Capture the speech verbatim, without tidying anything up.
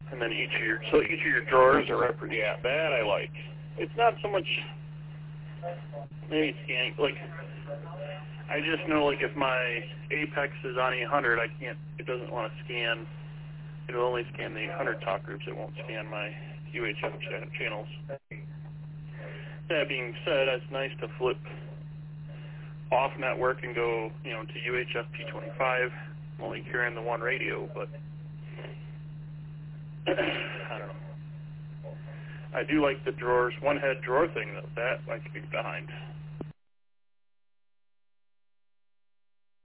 And then each of your, so each of your drawers are represented. Yeah, that I like. It's not so much, maybe scanning, like, I just know, like, if my Apex is on eight hundred, I can't, it doesn't want to scan, it'll only scan the eight hundred talk groups, it won't scan my U H F ch- channels. That being said, it's nice to flip off network and go, you know, to U H F P twenty-five. I'm only carrying the one radio, but I don't know. I do like the drawers, one head drawer thing, though. That I could be behind.